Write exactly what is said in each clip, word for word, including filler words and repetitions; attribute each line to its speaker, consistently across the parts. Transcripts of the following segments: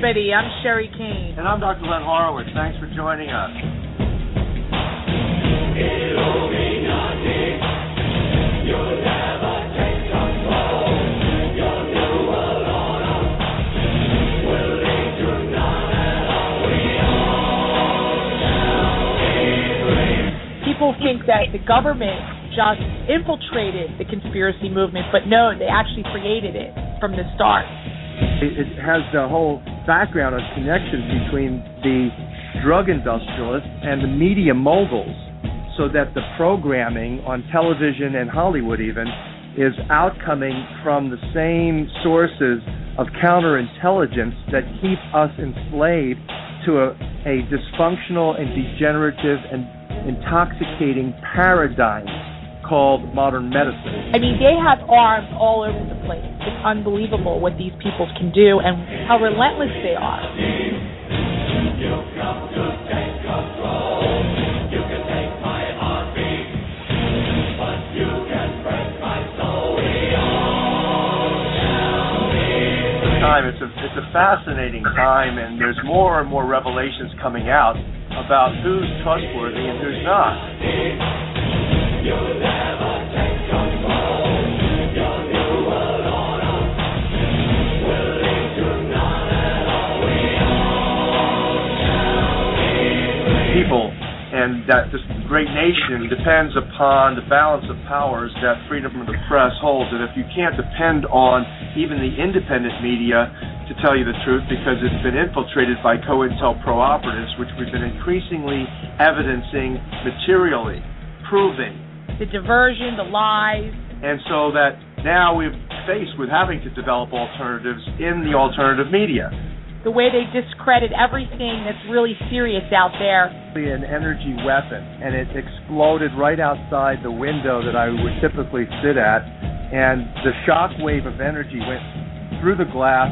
Speaker 1: everybody. I'm Sherry Kane.
Speaker 2: And I'm Doctor Len Horowitz. Thanks for joining us.
Speaker 1: People think that the government just infiltrated the conspiracy movement, but no, they actually created it from the start.
Speaker 3: It has the whole background of connections between the drug industrialists and the media moguls, so that the programming on television and Hollywood even is outcoming from the same sources of counterintelligence that keep us enslaved to a, a dysfunctional and degenerative and intoxicating paradigm called modern medicine.
Speaker 1: I mean, they have arms all over the place. It's unbelievable what these people can do and how relentless they are.
Speaker 4: You've come to take control. You can take my heartbeat, but you can break my soul. We all shall be.
Speaker 2: Time. It's a it's a fascinating time, and there's more and more revelations coming out about who's trustworthy and who's not.
Speaker 4: You never take control. Your new world order will lead to none at all. We all shall be.
Speaker 2: People and that this great nation depends upon the balance of powers that freedom of the press holds. And if you can't depend on even the independent media to tell you the truth, because it's been infiltrated by COINTELPRO operatives, which we've been increasingly evidencing materially, proving.
Speaker 1: The diversion, the lies.
Speaker 2: And so that now we're faced with having to develop alternatives in the alternative media.
Speaker 1: The way they discredit everything that's really serious out there.
Speaker 3: An energy weapon, and it exploded right outside the window that I would typically sit at, and the shock wave of energy went through the glass.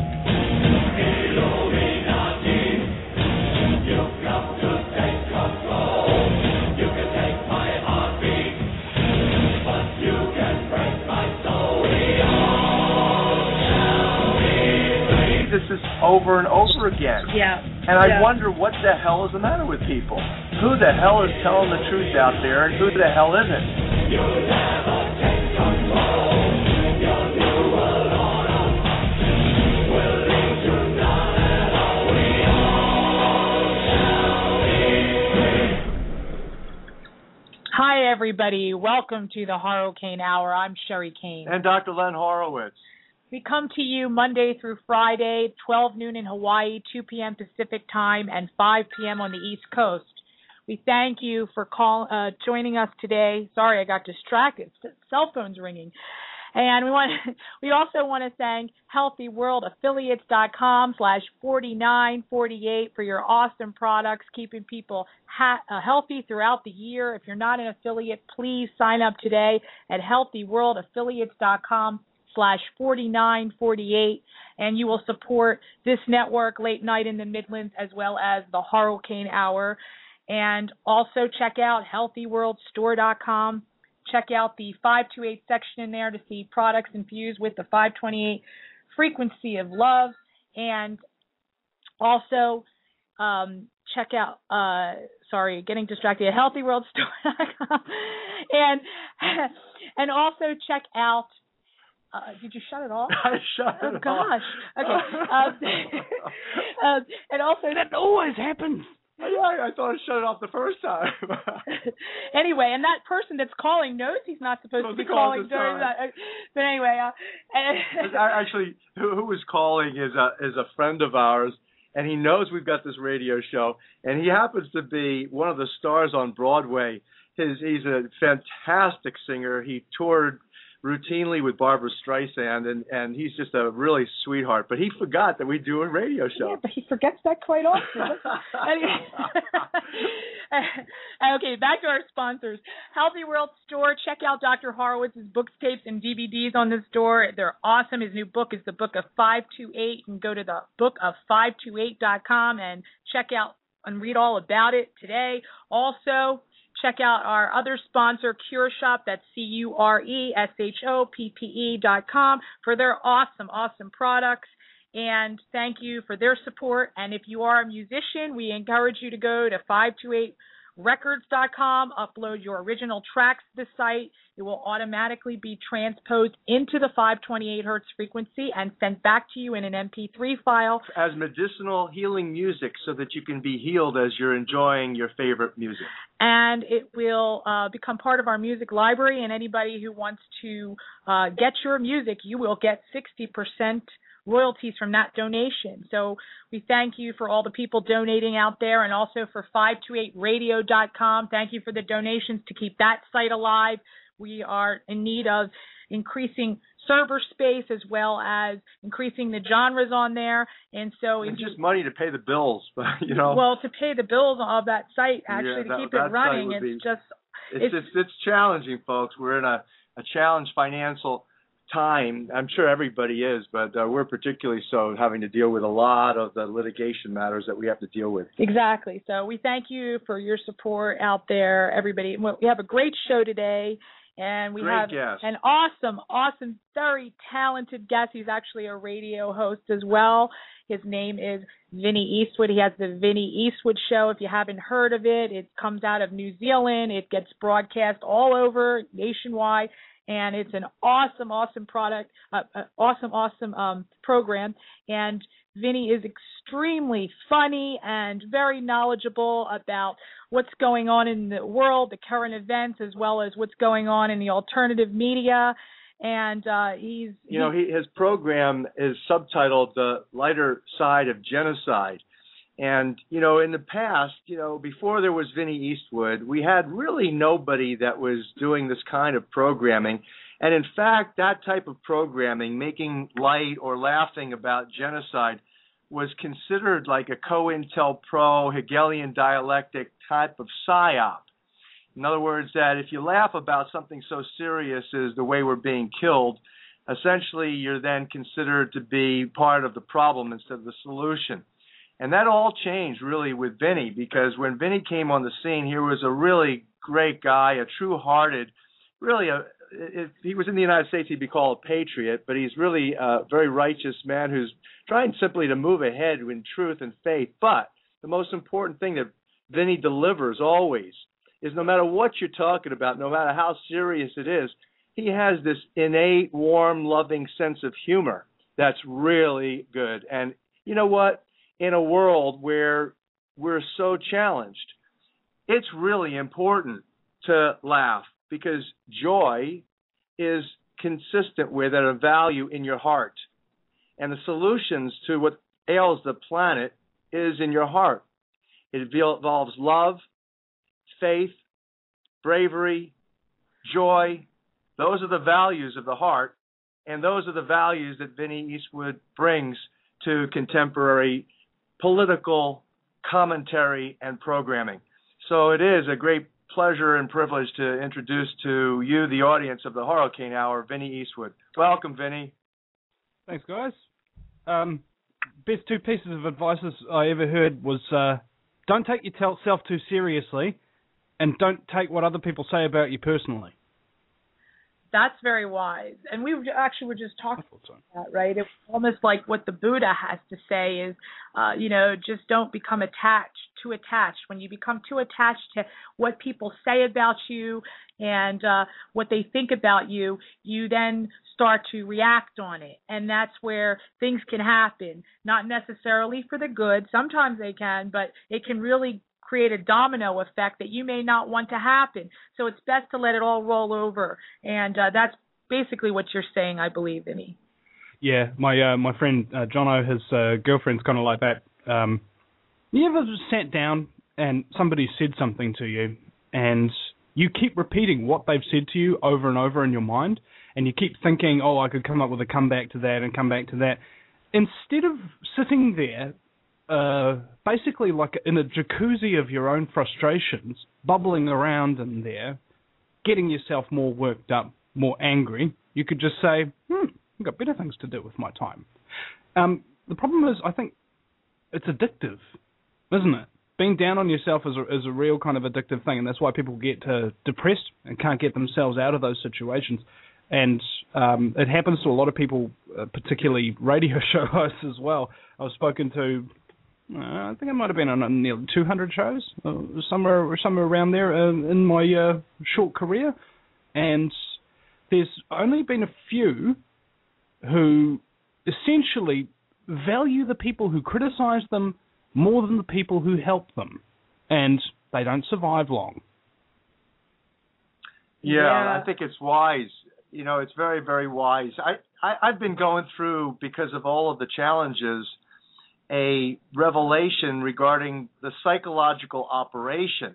Speaker 4: You've come to take control. You can take my heartbeat, but you can break my soul. We all shall be.
Speaker 2: This is over and over again.
Speaker 1: Yeah.
Speaker 2: And I
Speaker 1: yeah.
Speaker 2: wonder what the hell is the matter with people. Who the hell is telling the truth out there, and who the hell isn't?
Speaker 4: You never take control. Your new world order will lead to none at all. We all shall be free.
Speaker 1: Hi, everybody. Welcome to the Horrocane Hour. I'm Sherry Kane.
Speaker 2: And Doctor Len Horowitz.
Speaker 1: We come to you Monday through Friday, twelve noon in Hawaii, two p.m. Pacific time, and five p.m. on the East Coast. We thank you for call, uh, joining us today. Sorry, I got distracted. Cell phone's ringing. And we want we also want to thank Healthy World Affiliates dot com slash forty-nine forty-eight for your awesome products, keeping people ha- uh, healthy throughout the year. If you're not an affiliate, please sign up today at Healthy World Affiliates dot com slash forty-nine forty-eight, and you will support this network, Late Night in the Midlands, as well as the Horrocane Hour. And also check out Healthy World Store dot com. Check out the five twenty-eight section in there to see products infused with the five twenty-eight frequency of love. And also um, check out, uh, sorry, getting distracted, Healthy World Store dot com. and, and also check out, Uh, did you shut it off?
Speaker 2: I shut
Speaker 1: oh,
Speaker 2: it
Speaker 1: gosh.
Speaker 2: off.
Speaker 1: Okay. Um, uh, and also,
Speaker 2: that always happens. I, I thought I shut it off the first time.
Speaker 1: Anyway, and that person that's calling knows he's not supposed
Speaker 2: supposed
Speaker 1: to be
Speaker 2: to call
Speaker 1: calling
Speaker 2: this
Speaker 1: during
Speaker 2: time.
Speaker 1: that. But anyway, uh,
Speaker 2: actually, who, who was calling is a is a friend of ours, and he knows we've got this radio show, and he happens to be one of the stars on Broadway. His he's a fantastic singer. He toured routinely with Barbara Streisand, and, and he's just a really sweetheart. But he forgot that we do a radio show.
Speaker 1: Yeah, but he forgets that quite often. Okay, back to our sponsors. Healthy World Store. Check out Doctor Horowitz's books, tapes, and D V Ds on the store. They're awesome. His new book is the Book of five twenty-eight. You can go to the book of five twenty-eight dot com and check out and read all about it today. Also, check out our other sponsor, Cure Shop. That's C U R E S H O P P E dot com for their awesome, awesome products. And thank you for their support. And if you are a musician, we encourage you to go to five two eight records dot com, upload your original tracks to the site. It will automatically be transposed into the five twenty-eight hertz frequency and sent back to you in an M P three file.
Speaker 2: As medicinal healing music so that you can be healed as you're enjoying your favorite music.
Speaker 1: And it will uh, become part of our music library, and anybody who wants to uh, get your music, you will get sixty percent royalties from that donation. So we thank you for all the people donating out there, and also for five two eight radio dot com. Thank you for the donations to keep that site alive. We are in need of increasing server space as well as increasing the genres on there. And so
Speaker 2: and
Speaker 1: if
Speaker 2: just
Speaker 1: you,
Speaker 2: money to pay the bills, you know.
Speaker 1: Well, to pay the bills of that site, actually,
Speaker 2: yeah,
Speaker 1: to
Speaker 2: that,
Speaker 1: keep
Speaker 2: that
Speaker 1: it running, it's
Speaker 2: be,
Speaker 1: just...
Speaker 2: It's, it's, it's, it's challenging, folks. We're in a, a challenged financial time. I'm sure everybody is, but uh, we're particularly so, having to deal with a lot of the litigation matters that we have to deal with.
Speaker 1: Exactly. So we thank you for your support out there, everybody. We have a great show today, and we
Speaker 2: great
Speaker 1: have
Speaker 2: guest.
Speaker 1: an awesome, awesome, very talented guest. He's actually a radio host as well. His name is Vinny Eastwood. He has the Vinny Eastwood Show. If you haven't heard of it, it comes out of New Zealand. It gets broadcast all over, nationwide. And it's an awesome, awesome product, uh, uh, awesome, awesome um, program. And Vinny is extremely funny and very knowledgeable about what's going on in the world, the current events, as well as what's going on in the alternative media. And uh, he's...
Speaker 2: You know, he, his program is subtitled The Lighter Side of Genocide. And, you know, in the past, you know, before there was Vinny Eastwood, we had really nobody that was doing this kind of programming. And, in fact, that type of programming, making light or laughing about genocide, was considered like a COINTELPRO, Hegelian dialectic type of psyop. In other words, that if you laugh about something so serious as the way we're being killed, essentially you're then considered to be part of the problem instead of the solution. And that all changed really with Vinny, because when Vinny came on the scene, he was a really great guy, a true-hearted, really a, if he was in the United States, he'd be called a patriot, but he's really a very righteous man who's trying simply to move ahead in truth and faith. But the most important thing that Vinny delivers always is no matter what you're talking about, no matter how serious it is, he has this innate, warm, loving sense of humor that's really good. And you know what? In a world where we're so challenged, it's really important to laugh, because joy is consistent with and a value in your heart. And the solutions to what ails the planet is in your heart. It involves love, faith, bravery, joy. Those are the values of the heart, and those are the values that Vinny Eastwood brings to contemporary political commentary and programming. So it is a great pleasure and privilege to introduce to you, the audience of the Hurricane Hour, Vinny Eastwood. Welcome, Vinny.
Speaker 5: Thanks, guys. Um, best two pieces of advice I ever heard was uh, don't take yourself too seriously, and don't take what other people say about you personally.
Speaker 1: That's very wise. And we actually were just talking
Speaker 5: so.
Speaker 1: about that, right? It's almost like what the Buddha has to say is, uh, you know, just don't become attached, too attached. When you become too attached to what people say about you and uh, what they think about you, you then start to react on it. And that's where things can happen, not necessarily for the good. Sometimes they can, but it can really create a domino effect that you may not want to happen. So it's best to let it all roll over. And uh, that's basically what you're saying, I believe, Vinny.
Speaker 5: Yeah, my uh, my friend uh, Jono, his uh, girlfriend's kind of like that. Um, you ever sat down and somebody said something to you and you keep repeating what they've said to you over and over in your mind, and you keep thinking, oh, I could come up with a comeback to that and come back to that. Instead of sitting there Uh, basically like in a jacuzzi of your own frustrations, bubbling around in there, getting yourself more worked up, more angry, you could just say, hmm, I've got better things to do with my time. Um, the problem is, I think it's addictive, isn't it? Being down on yourself is a, is a real kind of addictive thing, and that's why people get uh, depressed and can't get themselves out of those situations. And um, it happens to a lot of people uh, particularly radio show hosts as well. I've spoken to, uh, I think I might have been on nearly two hundred shows, uh, somewhere somewhere around there uh, in my uh, short career, and there's only been a few who essentially value the people who criticize them more than the people who help them, and they don't survive long.
Speaker 2: Yeah,
Speaker 1: Yeah.
Speaker 2: I think it's wise. You know, it's very, very wise. I, I, I've been going through, because of all of the challenges, a revelation regarding the psychological operation.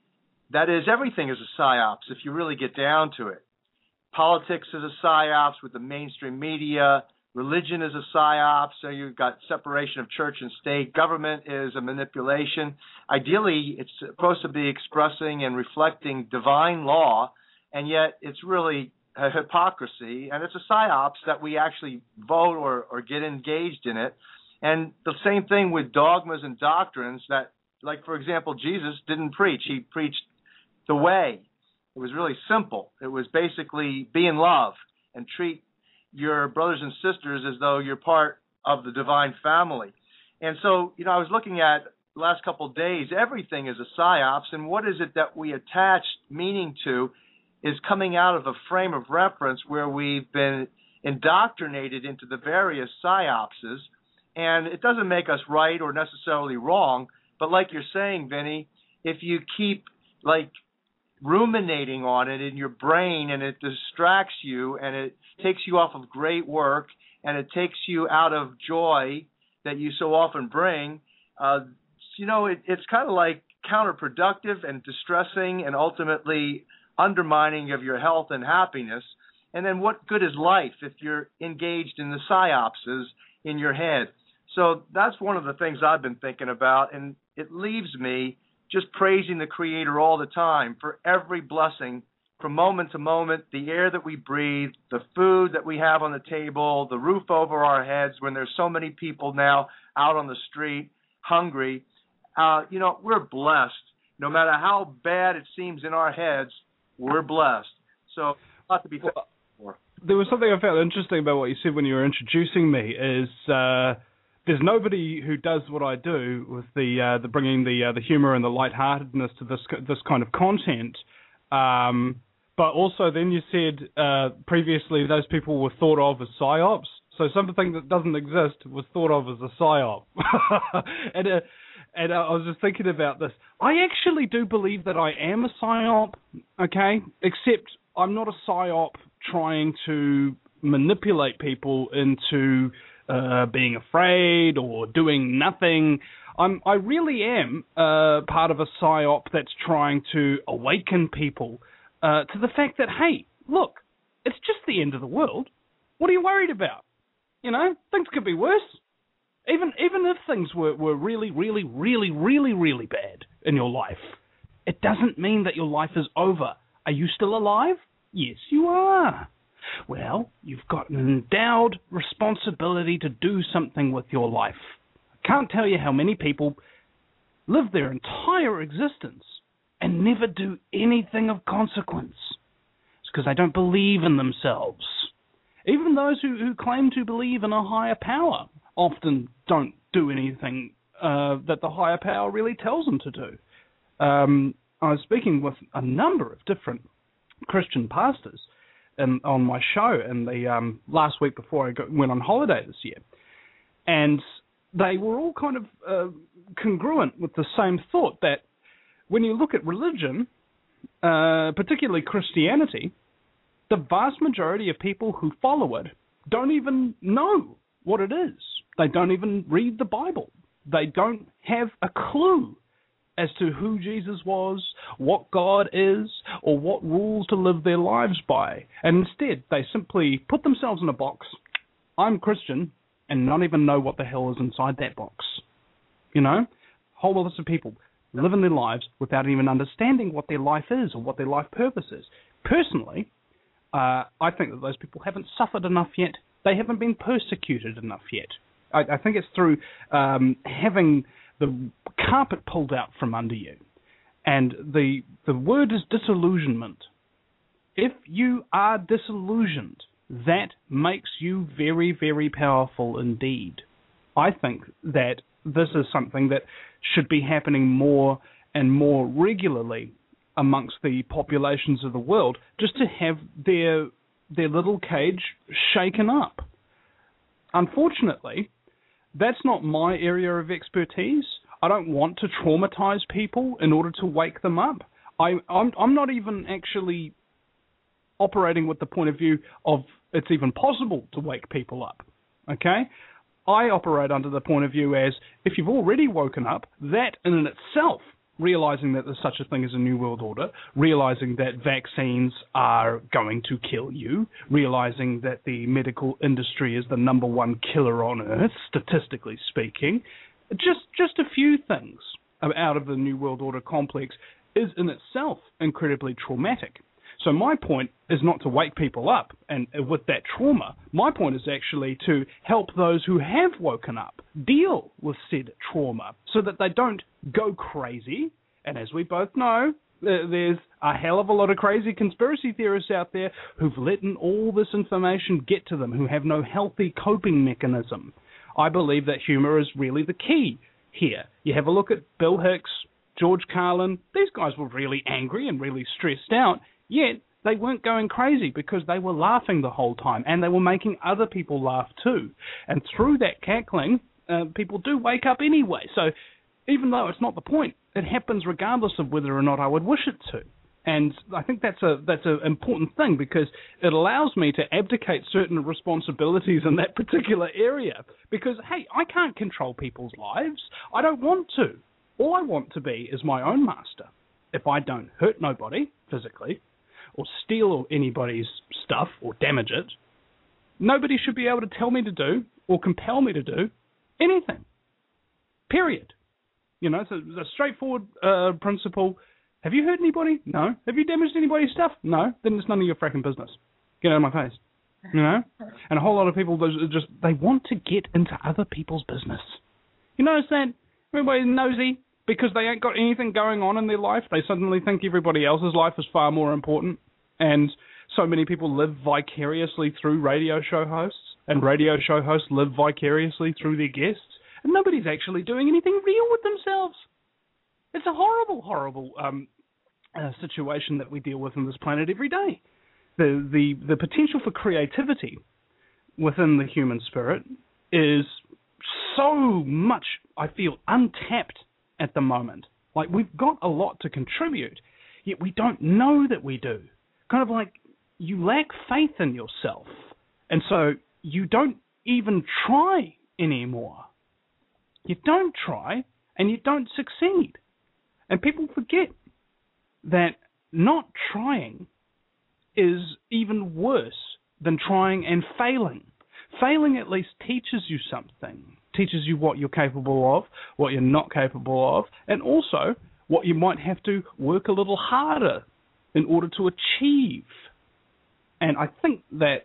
Speaker 2: That is, everything is a psyops if you really get down to it. Politics is a psyops with the mainstream media. Religion is a psyops, so you've got separation of church and state. Government is a manipulation. Ideally, it's supposed to be expressing and reflecting divine law, and yet it's really a hypocrisy, and it's a psyops that we actually vote or, or get engaged in it. And the same thing with dogmas and doctrines that, like, for example, Jesus didn't preach. He preached the way. It was really simple. It was basically be in love and treat your brothers and sisters as though you're part of the divine family. And so, you know, I was looking at the last couple of days, everything is a psyops, and what is it that we attach meaning to is coming out of a frame of reference where we've been indoctrinated into the various psyopses, and it doesn't make us right or necessarily wrong, but like you're saying, Vinny, if you keep, like, ruminating on it in your brain and it distracts you and it takes you off of great work and it takes you out of joy that you so often bring, uh, you know, it, it's kind of like counterproductive and distressing and ultimately undermining of your health and happiness. And then what good is life if you're engaged in the psyopses in your head? So that's one of the things I've been thinking about, and it leaves me just praising the Creator all the time for every blessing from moment to moment, the air that we breathe, the food that we have on the table, the roof over our heads when there's so many people now out on the street hungry. Uh, you know, we're blessed. No matter how bad it seems in our heads, we're blessed. So, not to be thankful for.
Speaker 5: There was something I found interesting about what you said when you were introducing me is uh, there's nobody who does what I do with the uh, the bringing the uh, the humor and the lightheartedness to this this kind of content. Um, but also then you said uh, previously those people were thought of as psyops. So something that doesn't exist was thought of as a psyop. and uh, and I was just thinking about this. I actually do believe that I am a psyop, okay? Except I'm not a psyop trying to manipulate people into uh, being afraid or doing nothing. I'm, I really am uh, part of a psyop that's trying to awaken people uh, to the fact that, hey, look, it's just the end of the world. What are you worried about? You know, things could be worse. Even even if things were, were really, really, really, really, really bad in your life, it doesn't mean that your life is over. Are you still alive? Yes, you are. Well, you've got an endowed responsibility to do something with your life. I can't tell you how many people live their entire existence and never do anything of consequence. It's because they don't believe in themselves. Even those who, who claim to believe in a higher power often don't do anything uh, that the higher power really tells them to do. Um, I was speaking with a number of different Christian pastors in, on my show in the um, last week before I got, went on holiday this year, and they were all kind of uh, congruent with the same thought that when you look at religion, uh, particularly Christianity, the vast majority of people who follow it don't even know what it is. They don't even read the Bible. They don't have a clue as to who Jesus was, what God is, or what rules to live their lives by. And instead, they simply put themselves in a box, I'm Christian, and not even know what the hell is inside that box. You know? Whole list of people living their lives without even understanding what their life is or what their life purpose is. Personally, uh, I think that those people haven't suffered enough yet. They haven't been persecuted enough yet. I, I think it's through um, having the carpet pulled out from under you. And the the word is disillusionment. If you are disillusioned that makes you very, very powerful indeed. I think that this is something that should be happening more and more regularly amongst the populations of the world, just to have their their little cage shaken up. Unfortunately, that's not my area of expertise. I don't want to traumatize people in order to wake them up. I, I'm, I'm not even actually operating with the point of view of it's even possible to wake people up, okay? I operate under the point of view as if you've already woken up, that in and itself, realizing that there's such a thing as a New World Order, realizing that vaccines are going to kill you, realizing that the medical industry is the number one killer on earth, statistically speaking, just just a few things out of the New World Order complex is in itself incredibly traumatic. So my point is not to wake people up and with that trauma. My point is actually to help those who have woken up deal with said trauma so that they don't go crazy. And as we both know, there's a hell of a lot of crazy conspiracy theorists out there who've let in all this information get to them, who have no healthy coping mechanism. I believe that humor is really the key here. You have a look at Bill Hicks, George Carlin. These guys were really angry and really stressed out. Yet, they weren't going crazy because they were laughing the whole time and they were making other people laugh too. And through that cackling, uh, people do wake up anyway. So even though it's not the point, it happens regardless of whether or not I would wish it to. And I think that's a that's an important thing because it allows me to abdicate certain responsibilities in that particular area. Because, hey, I can't control people's lives. I don't want to. All I want to be is my own master. If I don't hurt nobody physically, or steal anybody's stuff or damage it, nobody should be able to tell me to do or compel me to do anything. Period. You know, it's a, it's a straightforward uh, principle. Have you hurt anybody? No. Have you damaged anybody's stuff? No. Then it's none of your fracking business. Get out of my face. You know? And a whole lot of people just, they want to get into other people's business. You notice that? Everybody's nosy. Because they ain't got anything going on in their life, they suddenly think everybody else's life is far more important. And so many people live vicariously through radio show hosts, and radio show hosts live vicariously through their guests, and nobody's actually doing anything real with themselves. It's a horrible, horrible um, uh, situation that we deal with on this planet every day. The, the, the potential for creativity within the human spirit is so much, I feel, untapped at the moment. Like, we've got a lot to contribute, yet we don't know that we do. Kind of like you lack faith in yourself, and so you don't even try anymore. You don't try, and you don't succeed. And people forget that not trying is even worse than trying and failing. Failing at least teaches you something. Teaches you what you're capable of, what you're not capable of, and also what you might have to work a little harder in order to achieve. And I think that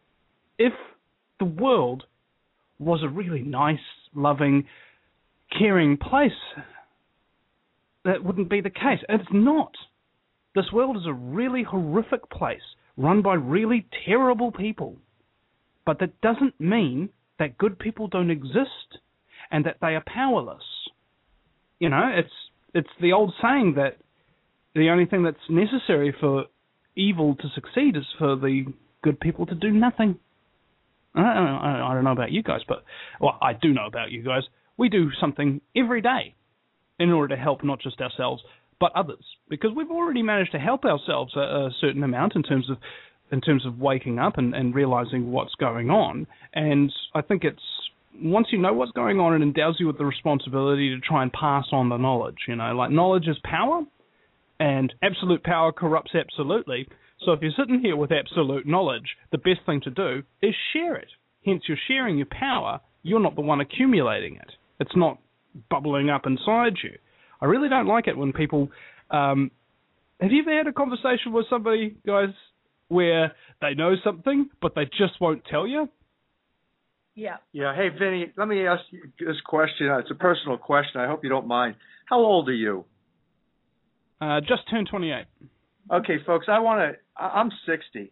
Speaker 5: if the world was a really nice, loving, caring place, that wouldn't be the case. And it's not. This world is a really horrific place, run by really terrible people. But that doesn't mean that good people don't exist and that they are powerless. You know, it's it's the old saying that the only thing that's necessary for evil to succeed is for the good people to do nothing. I don't know, I don't know about you guys, but, well, I do know about you guys. We do something every day in order to help not just ourselves, but others. Because we've already managed to help ourselves a, a certain amount in terms of in terms of waking up and, and realizing what's going on. And I think it's, once you know what's going on, it endows you with the responsibility to try and pass on the knowledge. You know, like, knowledge is power, and absolute power corrupts absolutely. So if you're sitting here with absolute knowledge, the best thing to do is share it. Hence, you're sharing your power. You're not the one accumulating it. It's not bubbling up inside you. I really don't like it when people... Um, have you ever had a conversation with somebody, guys, where they know something, but they just won't tell you?
Speaker 1: Yeah.
Speaker 2: Yeah. Hey, Vinny, let me ask you this question. It's a personal question. I hope you don't mind. How old are you?
Speaker 5: Uh, just turned twenty-eight.
Speaker 2: Okay, folks, I want to, I'm sixty,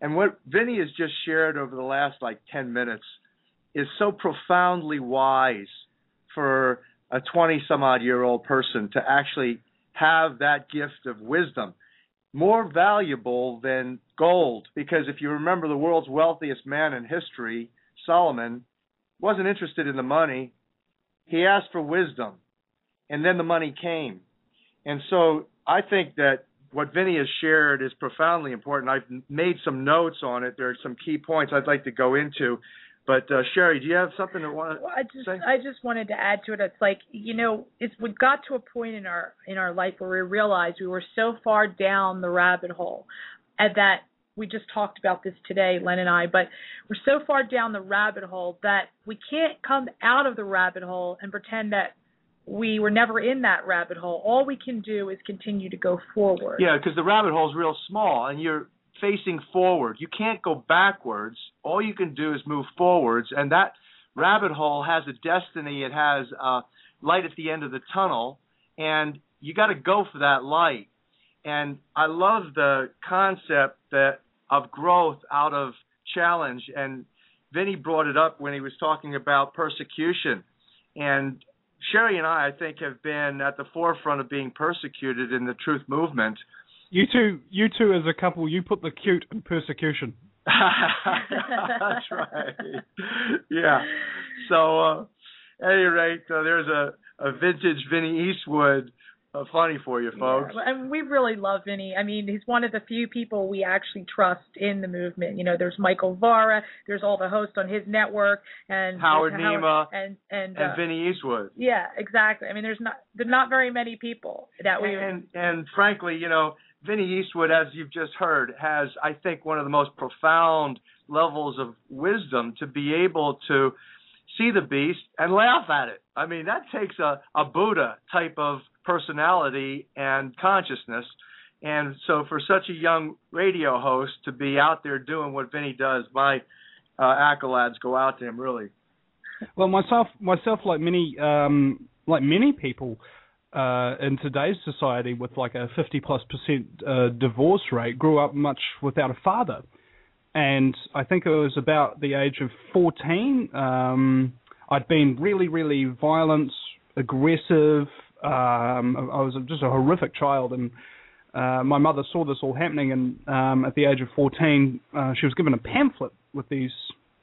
Speaker 2: And what Vinny has just shared over the last like ten minutes is so profoundly wise for a twenty some odd year old person to actually have that gift of wisdom, more valuable than gold. Because if you remember, the world's wealthiest man in history, Solomon, wasn't interested in the money. He asked for wisdom, and then the money came. And so I think that what Vinny has shared is profoundly important. I've made some notes on it. There are some key points I'd like to go into. But uh, Sherry, do you have something to want to
Speaker 1: well, I just
Speaker 2: say?
Speaker 1: I just wanted to add to it. It's like, you know, it's we got to a point in our in our life where we realized we were so far down the rabbit hole, and that we just talked about this today, Len and I. But we're so far down the rabbit hole that we can't come out of the rabbit hole and pretend that we were never in that rabbit hole. All we can do is continue to go forward.
Speaker 2: Yeah, because the rabbit hole is real small, and you're facing forward. You can't go backwards. All you can do is move forwards, and that rabbit hole has a destiny. It has a light at the end of the tunnel, and you got to go for that light. And I love the concept that of growth out of challenge, and Vinny brought it up when he was talking about persecution. And Sherry and I, I think, have been at the forefront of being persecuted in the truth movement.
Speaker 5: You two, you two as a couple, you put the cute in persecution.
Speaker 2: That's right. Yeah. So, uh, at any rate, uh, there's a, a vintage Vinny Eastwood uh, funny for you, folks.
Speaker 1: Yeah, and we really love Vinny. I mean, he's one of the few people we actually trust in the movement. You know, there's Michael Vara, there's all the hosts on his network, and
Speaker 2: Howard
Speaker 1: and
Speaker 2: Nema,
Speaker 1: and and,
Speaker 2: and
Speaker 1: uh,
Speaker 2: Vinny Eastwood.
Speaker 1: Yeah, exactly. I mean, there's not there's not very many people that we.
Speaker 2: And and frankly, you know, Vinny Eastwood, as you've just heard, has, I think, one of the most profound levels of wisdom to be able to see the beast and laugh at it. I mean, that takes a, a Buddha type of personality and consciousness. And so for such a young radio host to be out there doing what Vinny does, my uh, accolades go out to him, really.
Speaker 5: Well, myself, myself, like many, um, like many people, Uh, in today's society with like a fifty plus percent uh, divorce rate, grew up much without a father. And I think it was about the age of fourteen, um, I'd been really, really violent, aggressive. Um, I was just a horrific child, and uh, my mother saw this all happening, and um, at the age of fourteen, uh, she was given a pamphlet with these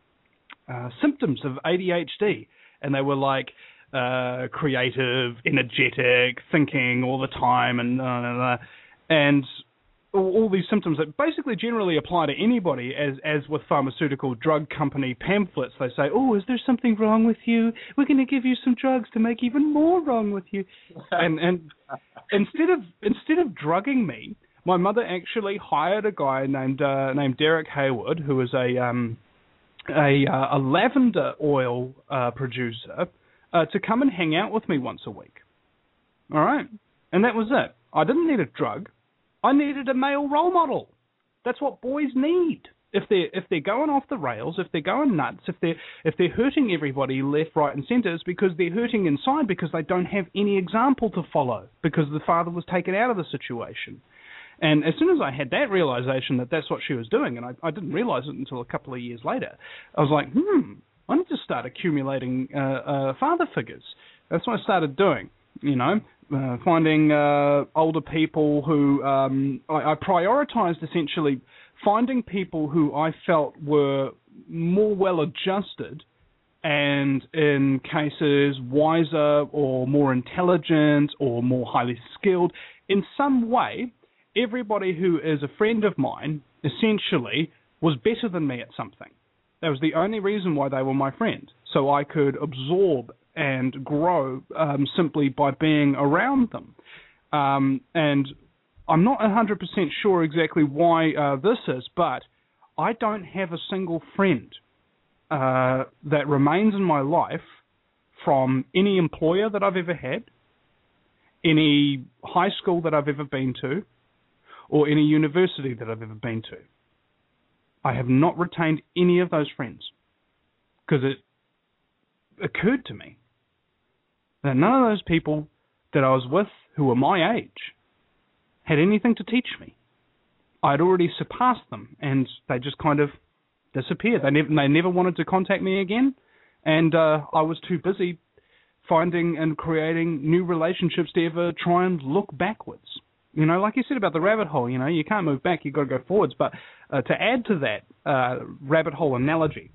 Speaker 5: uh, symptoms of A D H D, and they were like, Uh, creative, energetic, thinking all the time, and uh, and all, all these symptoms that basically generally apply to anybody. As as with pharmaceutical drug company pamphlets, they say, "Oh, is there something wrong with you? We're going to give you some drugs to make even more wrong with you." and and instead of instead of drugging me, my mother actually hired a guy named uh, named Derek Hayward, who was a um, a, uh, a lavender oil uh, producer. Uh, to come and hang out with me once a week. All right? And that was it. I didn't need a drug. I needed a male role model. That's what boys need. If they're, if they're going off the rails, if they're going nuts, if they're, if they're hurting everybody left, right, and centre, it's because they're hurting inside because they don't have any example to follow because the father was taken out of the situation. And as soon as I had that realization that that's what she was doing, and I, I didn't realize it until a couple of years later, I was like, hmm, I need to start accumulating uh, uh, father figures. That's what I started doing, you know, uh, finding uh, older people who um, I, I prioritized essentially finding people who I felt were more well-adjusted and in cases wiser or more intelligent or more highly skilled. In some way, everybody who is a friend of mine essentially was better than me at something. That was the only reason why they were my friend, so I could absorb and grow um, simply by being around them. Um, and I'm not one hundred percent sure exactly why uh, this is, but I don't have a single friend uh, that remains in my life from any employer that I've ever had, any high school that I've ever been to, or any university that I've ever been to. I have not retained any of those friends because it occurred to me that none of those people that I was with who were my age had anything to teach me. I'd already surpassed them, and they just kind of disappeared. They never, they never wanted to contact me again, and uh, I was too busy finding and creating new relationships to ever try and look backwards. You know, like you said about the rabbit hole, you know, you can't move back, you've got to go forwards. But uh, to add to that uh, rabbit hole analogy,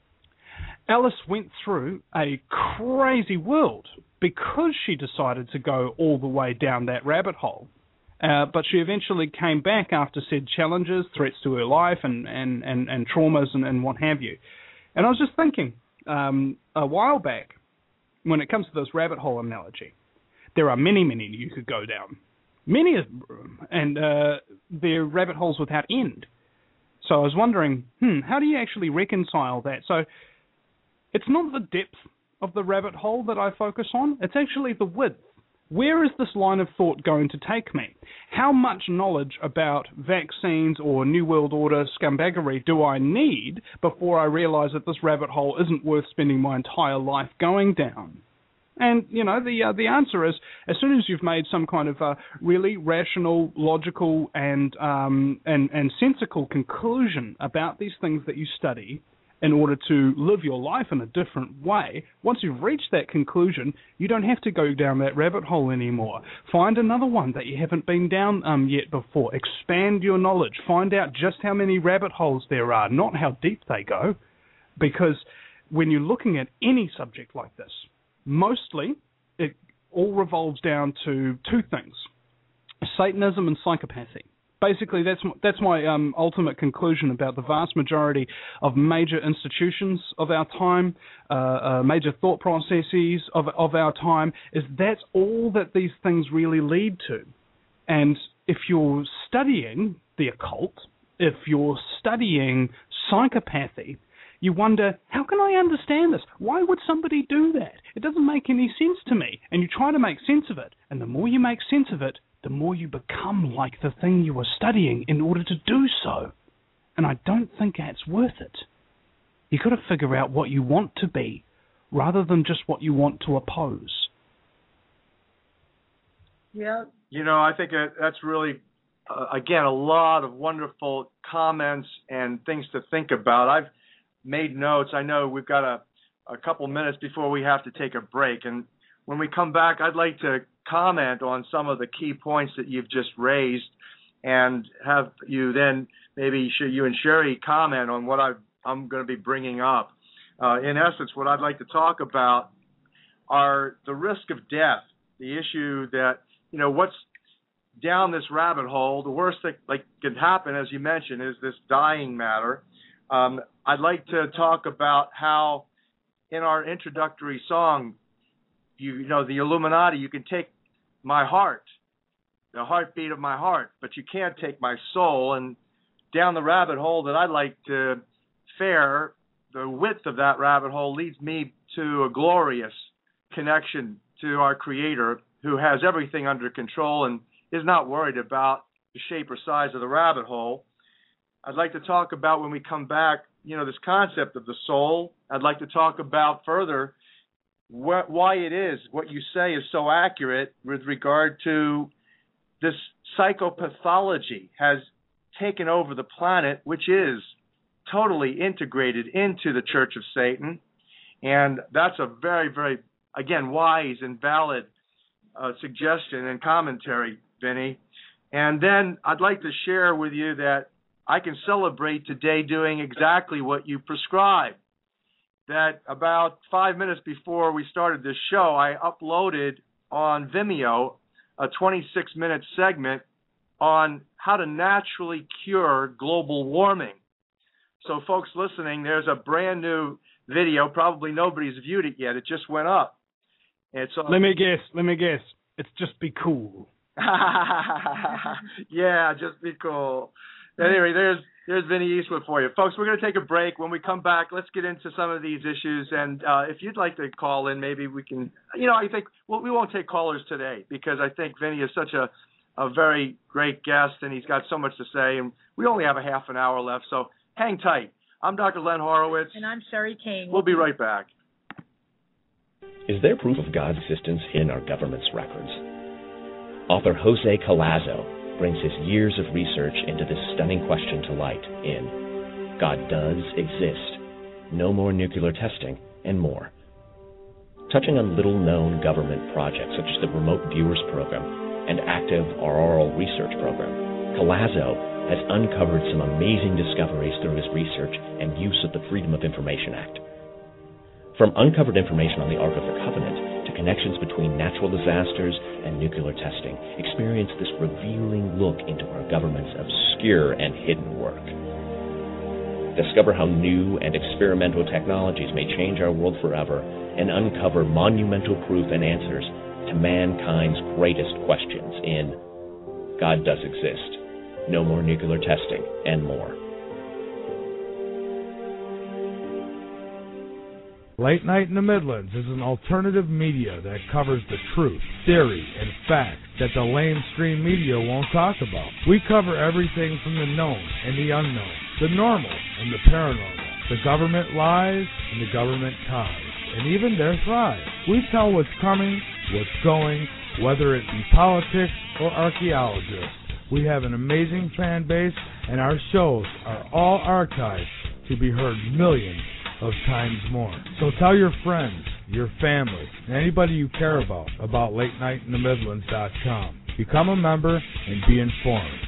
Speaker 5: Alice went through a crazy world because she decided to go all the way down that rabbit hole. Uh, but she eventually came back after said challenges, threats to her life, and, and, and, and traumas and, and what have you. And I was just thinking, um, a while back, when it comes to this rabbit hole analogy, there are many, many you could go down. Many of them, and uh, they're rabbit holes without end. So I was wondering, hmm, how do you actually reconcile that? So it's not the depth of the rabbit hole that I focus on, it's actually the width. Where is this line of thought going to take me? How much knowledge about vaccines or New World Order scumbaggery do I need before I realize that this rabbit hole isn't worth spending my entire life going down? And, you know, the uh, the answer is, as soon as you've made some kind of uh, really rational, logical, and, um, and, and sensical conclusion about these things that you study, in order to live your life in a different way, once you've reached that conclusion, you don't have to go down that rabbit hole anymore. Find another one that you haven't been down um, yet before. Expand your knowledge. Find out just how many rabbit holes there are, not how deep they go. Because when you're looking at any subject like this, mostly it all revolves down to two things: Satanism and psychopathy. Basically, that's that's my um, ultimate conclusion about the vast majority of major institutions of our time, uh, uh, major thought processes of of our time, is that's all that these things really lead to. And if you're studying the occult, if you're studying psychopathy, you wonder, how can I understand this? Why would somebody do that? It doesn't make any sense to me. And you try to make sense of it, and the more you make sense of it, the more you become like the thing you were studying in order to do so. And I don't think that's worth it. You've got to figure out what you want to be, rather than just what you want to oppose.
Speaker 2: Yeah. You know, I think that's really, uh, again, a lot of wonderful comments and things to think about. I've made notes. I know we've got a, a couple minutes before we have to take a break. And when we come back, I'd like to comment on some of the key points that you've just raised, and have you then maybe you and Sherry comment on what I've, I'm going to be bringing up. Uh, in essence, what I'd like to talk about are the risk of death, the issue that, you know, what's down this rabbit hole. The worst that like could happen, as you mentioned, is this dying matter. Um, I'd like to talk about how in our introductory song, you, you know, the Illuminati, you can take my heart, the heartbeat of my heart, but you can't take my soul. And down the rabbit hole that I'd like to fare, the width of that rabbit hole leads me to a glorious connection to our Creator, who has everything under control and is not worried about the shape or size of the rabbit hole. I'd like to talk about, when we come back, you know, this concept of the soul. I'd like to talk about further What, why it is what you say is so accurate with regard to this psychopathology has taken over the planet, which is totally integrated into the Church of Satan. And that's a very, very, again, wise and valid uh, suggestion and commentary, Vinny. And then I'd like to share with you that I can celebrate today doing exactly what you prescribed. That about five minutes before we started this show, I uploaded on Vimeo a twenty-six minute segment on how to naturally cure global warming. So folks listening, there's a brand new video. Probably nobody's viewed it yet. It just went up. It's on-
Speaker 5: Let me guess. Let me guess. It's Just Be Cool.
Speaker 2: Yeah, just be cool. Anyway, there's there's Vinny Eastwood for you. Folks, we're going to take a break. When we come back, let's get into some of these issues. And uh, if you'd like to call in, maybe we can, you know, I think, well, we won't take callers today because I think Vinny is such a, a very great guest, and he's got so much to say. And we only have a half an hour left, so hang tight. I'm Doctor Len Horowitz.
Speaker 1: And I'm Sherry King.
Speaker 2: We'll be right back.
Speaker 6: Is there proof of God's existence in our government's records? Author Jose Collazo brings his years of research into this stunning question to light in God Does Exist, No More Nuclear Testing, and more. Touching on little-known government projects such as the Remote Viewers Program and Active Auroral Research Program, Collazo has uncovered some amazing discoveries through his research and use of the Freedom of Information Act. From uncovered information on the Ark of the Covenant to connections between natural disasters and nuclear testing, experience this revealing look into our government's obscure and hidden work. Discover how new and experimental technologies may change our world forever and uncover monumental proof and answers to mankind's greatest questions in God Does Exist, No More Nuclear Testing, and more.
Speaker 7: Late Night in the Midlands is an alternative media that covers the truth, theory, and facts that the lamestream media won't talk about. We cover everything from the known and the unknown, the normal and the paranormal, the government lies and the government ties, and even their thrive. We tell what's coming, what's going, whether it be politics or archaeologists. We have an amazing fan base, and our shows are all archived to be heard millions of times more. So tell your friends, your family, and anybody you care about about late night in the midlands dot com. Become a member and be informed.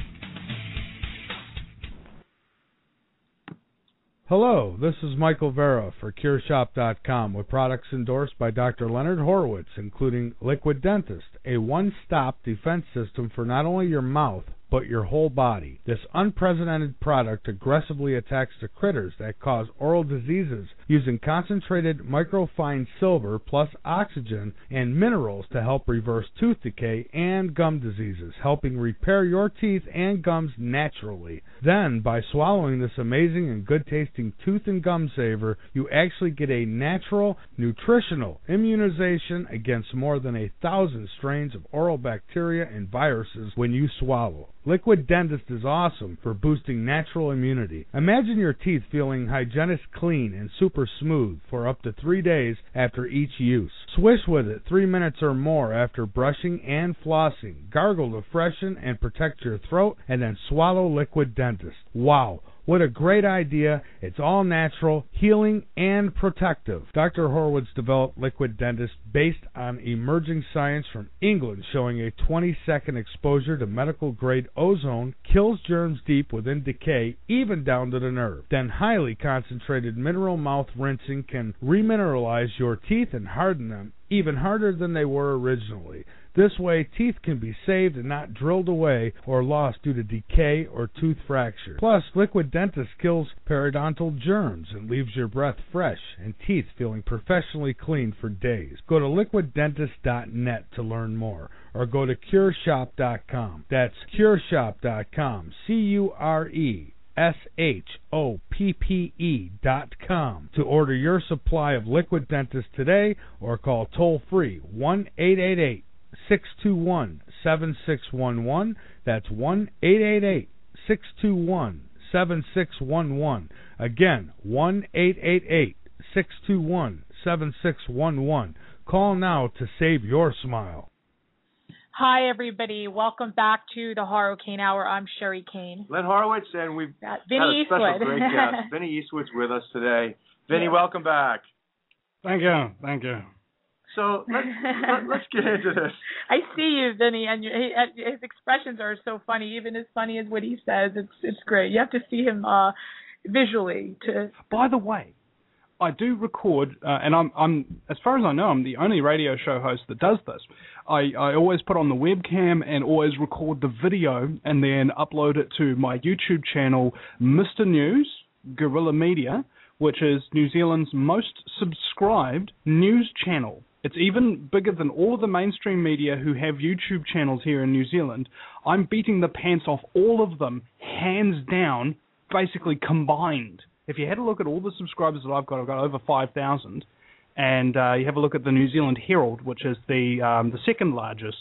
Speaker 7: Hello, this is Michael Vera for Cure Shop dot com with products endorsed by Doctor Leonard Horowitz, including Liquid Dentist, a one-stop defense system for not only your mouth, but your whole body. This unprecedented product aggressively attacks the critters that cause oral diseases using concentrated microfine silver plus oxygen and minerals to help reverse tooth decay and gum diseases, helping repair your teeth and gums naturally. Then, by swallowing this amazing and good-tasting tooth and gum saver, you actually get a natural, nutritional immunization against more than a thousand strains of oral bacteria and viruses when you swallow. Liquid Dentist is awesome for boosting natural immunity. Imagine your teeth feeling hygienic clean and super smooth for up to three days after each use. Swish with it three minutes or more after brushing and flossing. Gargle to freshen and protect your throat, and then swallow Liquid Dentist. Wow! What a great idea. It's all natural, healing, and protective. Doctor Horowitz developed Liquid Dentist based on emerging science from England showing a twenty-second exposure to medical-grade ozone kills germs deep within decay, even down to the nerve. Then highly concentrated mineral mouth rinsing can remineralize your teeth and harden them, even harder than they were originally. This way, teeth can be saved and not drilled away or lost due to decay or tooth fracture. Plus, Liquid Dentist kills periodontal germs and leaves your breath fresh and teeth feeling professionally clean for days. Go to liquid dentist dot net to learn more, or go to Cure Shop dot com. That's Cure Shop dot com, C U R E S H O P P E dot com to order your supply of Liquid Dentist today, or call toll-free one eight eight eight, six two one, seven six one one. That's one eight eight eight, six two one, seven six one one. Again, one eight eight eight, six two one, seven six one one. Call now to save your smile.
Speaker 1: Hi, everybody. Welcome back to the Horror Kane Hour. I'm Sherry Kane.
Speaker 2: Len Horowitz, and we've
Speaker 1: Uh,
Speaker 2: got
Speaker 1: Vinny
Speaker 2: a special
Speaker 1: Eastwood.
Speaker 2: great guest. Vinny Eastwood's with us today. Vinny,
Speaker 1: Yeah.
Speaker 2: welcome back.
Speaker 5: Thank you, thank you.
Speaker 2: So let's let, let's get into this.
Speaker 1: I see you, Vinny, and your, he, his expressions are so funny, even as funny as what he says. It's it's great. You have to see him uh, visually to.
Speaker 5: By the way, I do record, uh, and I'm, I'm, as far as I know, I'm the only radio show host that does this. I, I always put on the webcam and always record the video and then upload it to my YouTube channel, Mister News, Guerrilla Media, which is New Zealand's most subscribed news channel. It's even bigger than all of the mainstream media who have YouTube channels here in New Zealand. I'm beating the pants off all of them, hands down, basically combined. If you had a look at all the subscribers that I've got, I've got over five thousand, and uh, you have a look at the New Zealand Herald, which is the um, the second largest,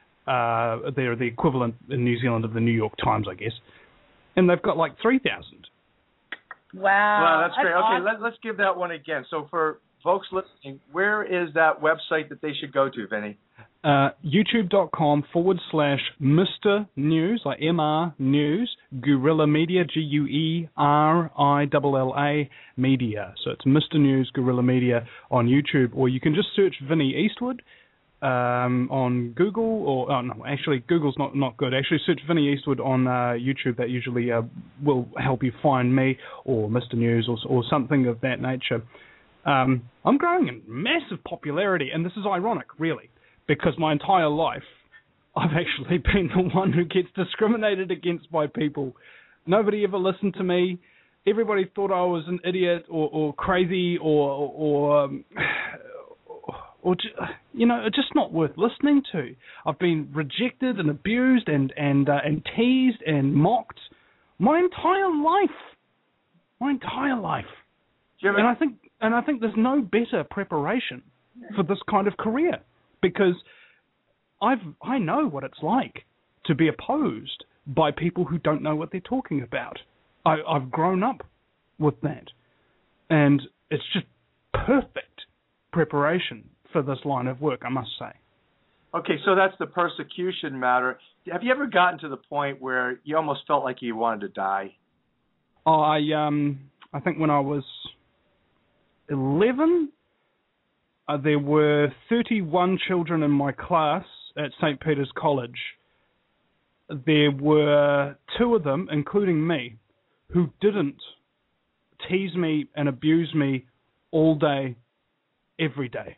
Speaker 5: uh, they're the equivalent in New Zealand of the New York Times, I guess, and they've got like three thousand.
Speaker 1: Wow.
Speaker 2: Wow, that's great. Okay,
Speaker 1: awesome.
Speaker 2: let, let's give that one again. So for folks listening, where is that website that they should go to, Vinny?
Speaker 5: Uh, YouTube.com forward slash Mister News, like M R News, Guerrilla Media, G U E R I L L A Media. So it's Mister News, Guerrilla Media on YouTube, or you can just search Vinny Eastwood um, on Google, or, oh no, actually Google's not, not good. Actually search Vinny Eastwood on uh, YouTube. That usually uh, will help you find me, or Mister News, or, or something of that nature. Um, I'm growing in massive popularity, and this is ironic, really. Because my entire life, I've actually been the one who gets discriminated against by people. Nobody ever listened to me. Everybody thought I was an idiot or, or crazy or, or, um, or, you know, just not worth listening to. I've been rejected and abused and and uh, and teased and mocked my entire life. My entire life.
Speaker 2: Jimmy?
Speaker 5: And I think and I think there's no better preparation for this kind of career. Because I've I know what it's like to be opposed by people who don't know what they're talking about. I, I've grown up with that, and it's just perfect preparation for this line of work, I must say.
Speaker 2: Okay, so that's the persecution matter. Have you ever gotten to the point where you almost felt like you wanted to die?
Speaker 5: I um I think when I was eleven. Uh, there were thirty-one children in my class at Saint Peter's College. There were two of them, including me, who didn't tease me and abuse me all day, every day.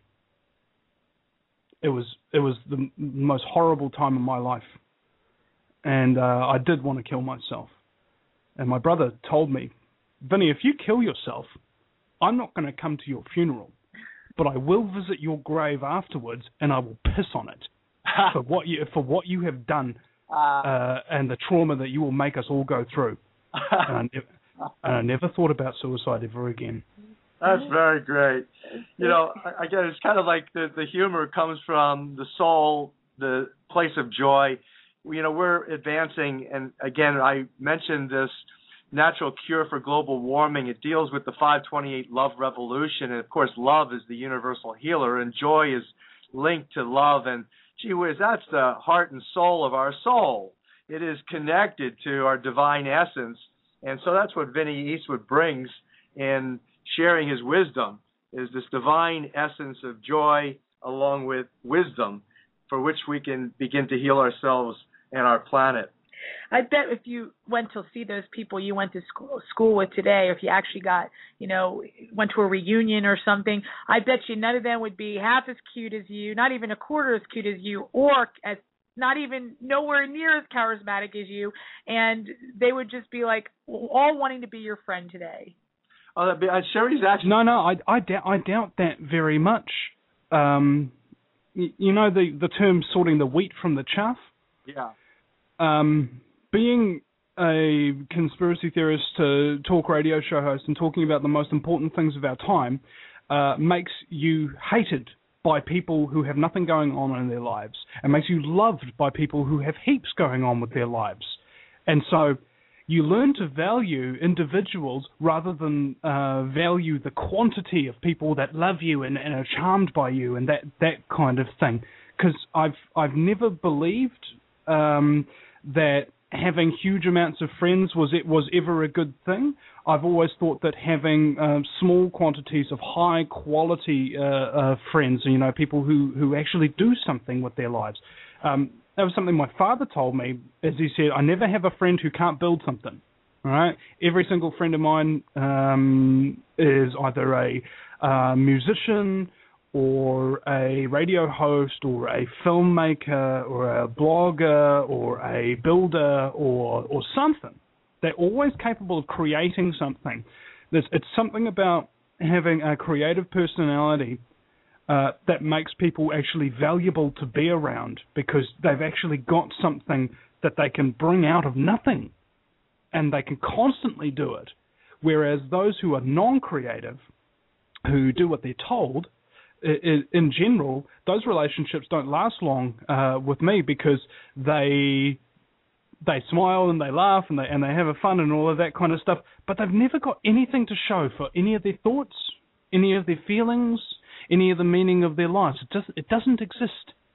Speaker 5: It was it was the most horrible time of my life. And uh, I did want to kill myself. And my brother told me, Vinny, if you kill yourself, I'm not going to come to your funeral. But I will visit your grave afterwards, and I will piss on it for what you for what you have done uh, and the trauma that you will make us all go through. And I, never, and I never thought about suicide ever again.
Speaker 2: That's very great. You know, again, it's kind of like the the humor comes from the soul, the place of joy. You know, we're advancing, and again, I mentioned this natural cure for global warming. It deals with the five twenty-eight love revolution, and of course love is the universal healer, and joy is linked to love, and gee whiz, that's the heart and soul of our soul. It is connected to our divine essence, and so that's what Vinny Eastwood brings in sharing his wisdom, is this divine essence of joy along with wisdom for which we can begin to heal ourselves and our planet.
Speaker 1: I bet if you went to see those people you went to school school with today, or if you actually got, you know, went to a reunion or something, I bet you none of them would be half as cute as you, not even a quarter as cute as you, or as not even nowhere near as charismatic as you, and they would just be like all wanting to be your friend today.
Speaker 2: Oh, that'd be, I'm sure he's actually.
Speaker 5: No, no, I, I doubt, I doubt that very much. Um, you, you know the the term sorting the wheat from the chaff.
Speaker 2: Yeah.
Speaker 5: Um, being a conspiracy theorist, uh, talk radio show host, and talking about the most important things of our time uh, makes you hated by people who have nothing going on in their lives, and makes you loved by people who have heaps going on with their lives. And so you learn to value individuals rather than uh, value the quantity of people that love you and, and are charmed by you and that, that kind of thing. Because I've I've never believed um, that having huge amounts of friends was it was ever a good thing. I've always thought that having uh, small quantities of high quality uh, uh, friends, you know, people who, who actually do something with their lives. Um, that was something my father told me, as he said, I never have a friend who can't build something. All right, every single friend of mine um, is either a uh, musician, or a radio host, or a filmmaker, or a blogger, or a builder, or or something. They're always capable of creating something. There's, it's something about having a creative personality uh, that makes people actually valuable to be around, because they've actually got something that they can bring out of nothing, and they can constantly do it. Whereas those who are non-creative, who do what they're told, in general, those relationships don't last long uh, with me, because they they smile and they laugh and they and they have a fun and all of that kind of stuff, but they've never got anything to show for any of their thoughts, any of their feelings, any of the meaning of their lives. It just it doesn't exist,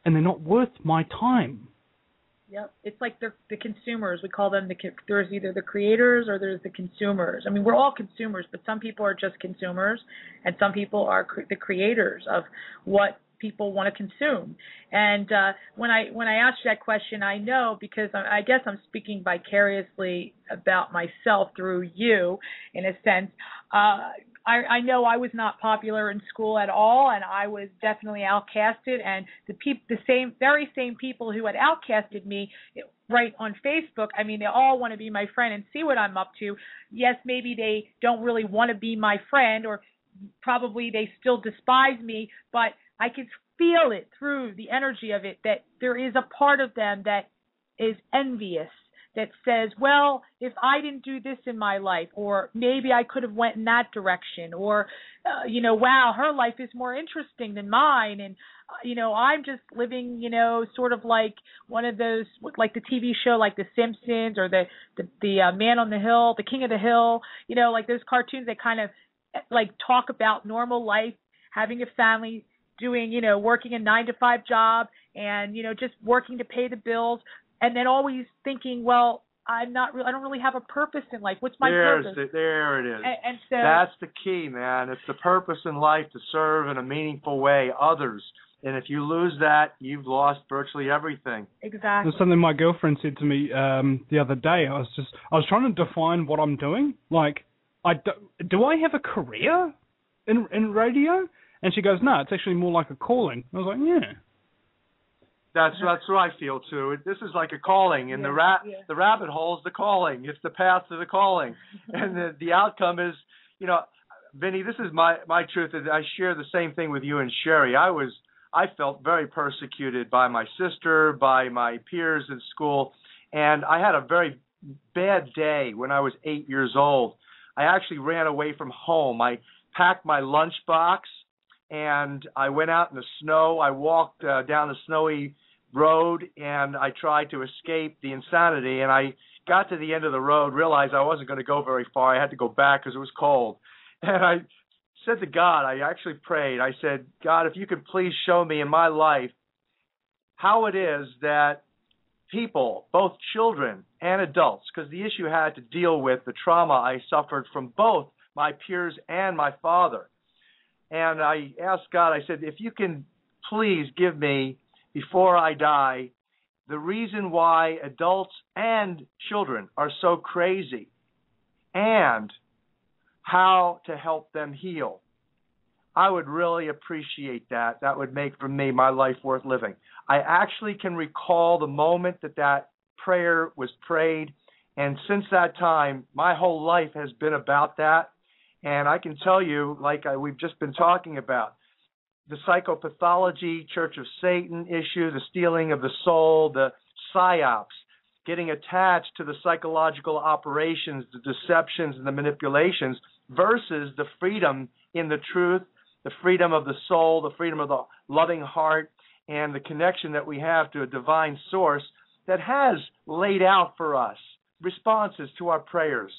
Speaker 5: and they're not worth my time.
Speaker 1: Yep, it's like the the consumers. We call them the there's either the creators or there's the consumers. I mean, we're all consumers, but some people are just consumers, and some people are cre- the creators of what people want to consume. And uh, when I when I asked you that question, I know because I, I guess I'm speaking vicariously about myself through you, in a sense. Uh, I, I know I was not popular in school at all, and I was definitely outcasted. And the peop, the same, very same people who had outcasted me, right on Facebook, I mean, they all want to be my friend and see what I'm up to. Yes, maybe they don't really want to be my friend, or probably they still despise me, but I can feel it through the energy of it that there is a part of them that is envious, that says, well, if I didn't do this in my life, or maybe I could have went in that direction, or, uh, you know, wow, her life is more interesting than mine, and, uh, you know, I'm just living, you know, sort of like one of those, like the T V show, like The Simpsons, or the, the, the uh, Man on the Hill, The King of the Hill, you know, like those cartoons that kind of, like, talk about normal life, having a family, doing, you know, working a nine to five job, and, you know, just working to pay the bills. And then always thinking, well, I'm not. Re- I don't really have a purpose in life. What's my
Speaker 2: There's
Speaker 1: purpose?
Speaker 2: The, there it is.
Speaker 1: And, and so
Speaker 2: that's the key, man. It's the purpose in life to serve in a meaningful way others. And if you lose that, you've lost virtually everything.
Speaker 1: Exactly.
Speaker 5: There's something my girlfriend said to me um, the other day. I was just, I was trying to define what I'm doing. Like, I do, do I have a career in in radio? And she goes, no, it's actually more like a calling. I was like, yeah.
Speaker 2: That's that's what I feel too. This is like a calling, and
Speaker 1: yeah,
Speaker 2: the rat
Speaker 1: yeah.
Speaker 2: the rabbit hole is the calling. It's the path to the calling, and the the outcome is, you know, Vinny. This is my my truth. I share the same thing with you and Sherry. I was I felt very persecuted by my sister, by my peers in school, and I had a very bad day when I was eight years old. I actually ran away from home. I packed my lunchbox, and I went out in the snow. I walked uh, down the snowy road, and I tried to escape the insanity. And I got to the end of the road, realized I wasn't going to go very far. I had to go back because it was cold. And I said to God, I actually prayed. I said, God, if you could please show me in my life how it is that people, both children and adults, because the issue had to deal with the trauma I suffered from both my peers and my father. And I asked God, I said, if you can please give me, before I die, the reason why adults and children are so crazy, and how to help them heal. I would really appreciate that. That would make, for me, my life worth living. I actually can recall the moment that that prayer was prayed, and since that time, my whole life has been about that. And I can tell you, like I, we've just been talking about, the psychopathology, Church of Satan issue, the stealing of the soul, the psyops, getting attached to the psychological operations, the deceptions and the manipulations, versus the freedom in the truth, the freedom of the soul, the freedom of the loving heart, and the connection that we have to a divine source that has laid out for us responses to our prayers,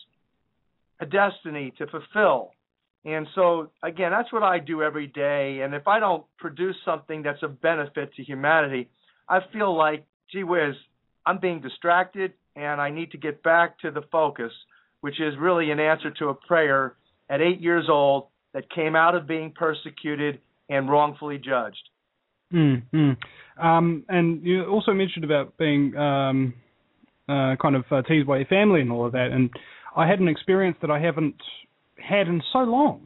Speaker 2: a destiny to fulfill. And so, again, that's what I do every day. And if I don't produce something that's of benefit to humanity, I feel like, gee whiz, I'm being distracted, and I need to get back to the focus, which is really an answer to a prayer at eight years old that came out of being persecuted and wrongfully judged.
Speaker 5: Mm-hmm. Um, and you also mentioned about being um, uh, kind of uh, teased by your family and all of that. And I had an experience that I haven't had in so long.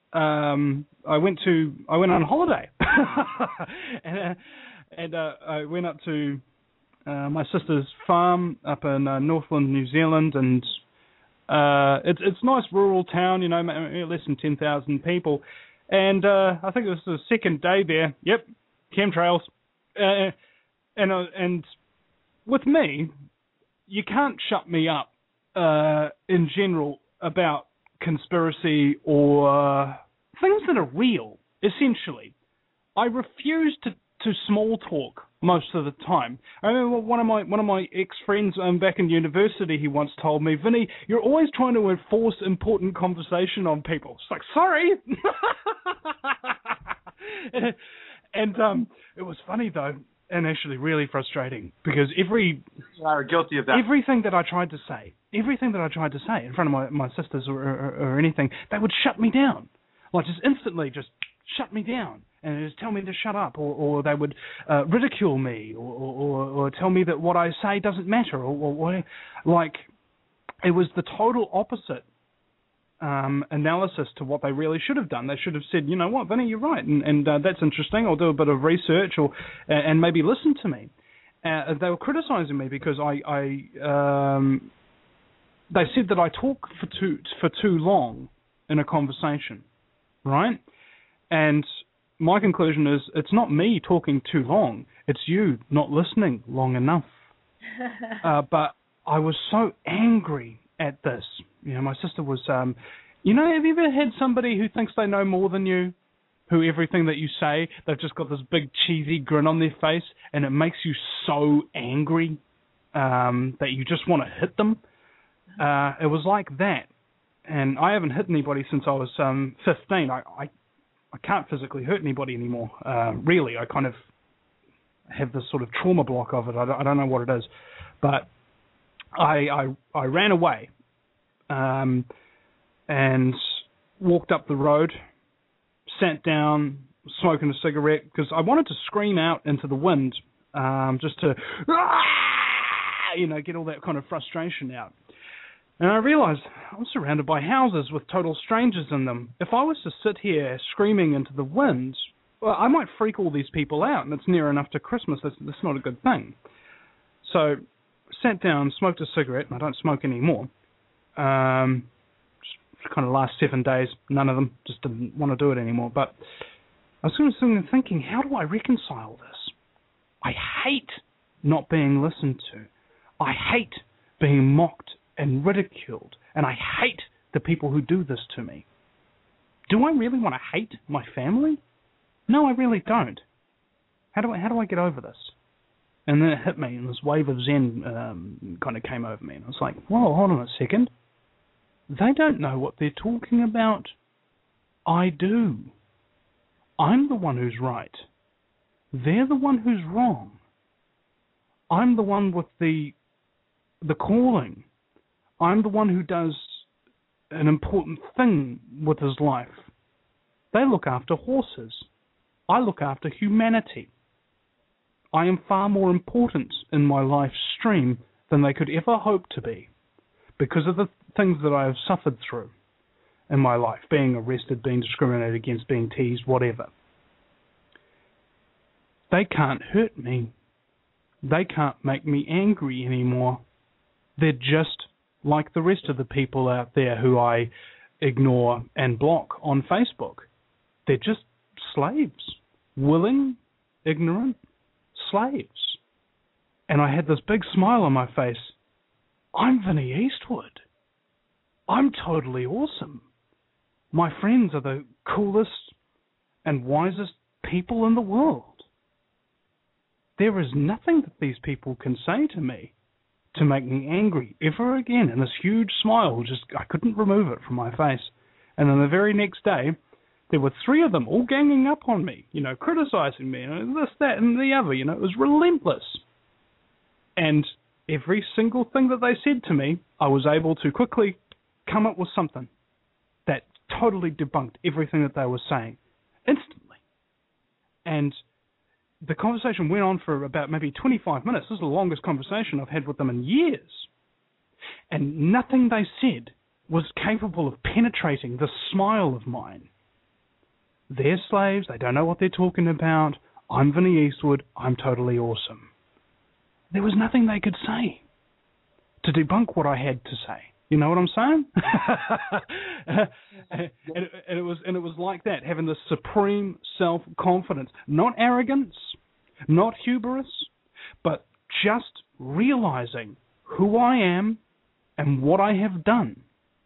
Speaker 5: Um, I went to I went on holiday, and, uh, and uh, I went up to uh, my sister's farm up in uh, Northland, New Zealand, and uh, it's it's a nice rural town, you know, less than ten thousand people. And uh, I think it was the second day there. Yep, chemtrails, uh, and uh, and with me, you can't shut me up uh, in general about conspiracy or uh, things that are real, essentially. I refuse to, to small talk most of the time. I remember one of my one of my ex-friends um, back in university, he once told me, Vinny, you're always trying to enforce important conversation on people. It's like, sorry! and and um, it was funny, though. and actually really frustrating because every
Speaker 2: You are guilty of that.
Speaker 5: everything that I tried to say, everything that I tried to say in front of my, my sisters or, or, or anything, they would shut me down. Like just instantly just shut me down and just tell me to shut up, or, or they would uh, ridicule me, or, or, or tell me that what I say doesn't matter, or, or, or like it was the total opposite um, analysis to what they really should have done. They should have said, you know what, Vinny, you're right, and, and uh, that's interesting. I'll do a bit of research, or and maybe listen to me. Uh, they were criticizing me because I, I um, they said that I talk for too for too long in a conversation. Right? And my conclusion is it's not me talking too long. It's you not listening long enough. uh, but I was so angry at this. You know, my sister was, um, you know, have you ever had somebody who thinks they know more than you? Who everything that you say, they've just got this big cheesy grin on their face and it makes you so angry um, that you just want to hit them? Uh, it was like that. And I haven't hit anybody since I was um, fifteen. I, I I can't physically hurt anybody anymore. Uh, really, I kind of have this sort of trauma block of it. I don't, I don't know what it is, but I I, I ran away um, and walked up the road, sat down, smoking a cigarette because I wanted to scream out into the wind, um, just to you know get all that kind of frustration out. And I realized I'm surrounded by houses with total strangers in them. If I was to sit here screaming into the wind, well, I might freak all these people out, and it's near enough to Christmas. That's, that's not a good thing. So sat down, smoked a cigarette, and I don't smoke anymore. Um, just kind of last seven days, none of them, just didn't want to do it anymore. But I was sort of sitting there thinking, how do I reconcile this? I hate not being listened to. I hate being mocked and ridiculed, and I hate the people who do this to me. Do I really want to hate my family? No, I really don't. How do I how do I get over this? And then it hit me, and this wave of Zen um, kind of came over me, and I was like, whoa, hold on a second. They don't know what they're talking about. I do. I'm the one who's right. They're the one who's wrong. I'm the one with the the calling. I'm the one who does an important thing with his life. They look after horses. I look after humanity. I am far more important in my life stream than they could ever hope to be because of the things that I have suffered through in my life, being arrested, being discriminated against, being teased, whatever. They can't hurt me. They can't make me angry anymore. They're just like the rest of the people out there who I ignore and block on Facebook. They're just slaves, willing, ignorant slaves. And I had this big smile on my face. I'm Vinny Eastwood. I'm totally awesome. My friends are the coolest and wisest people in the world. There is nothing that these people can say to me to make me angry ever again. And this huge smile, just I couldn't remove it from my face. And then the very next day, there were three of them all ganging up on me, you know, criticizing me, and this, that, and the other. You know, it was relentless. And every single thing that they said to me, I was able to quickly come up with something that totally debunked everything that they were saying instantly. And the conversation went on for about maybe twenty-five minutes. This is the longest conversation I've had with them in years. And nothing they said was capable of penetrating the smile of mine. They're slaves. They don't know what they're talking about. I'm Vinny Eastwood. I'm totally awesome. There was nothing they could say to debunk what I had to say. You know what I'm saying? and, and it was and it was like that, having this supreme self-confidence, not arrogance, not hubris, but just realizing who I am and what I have done.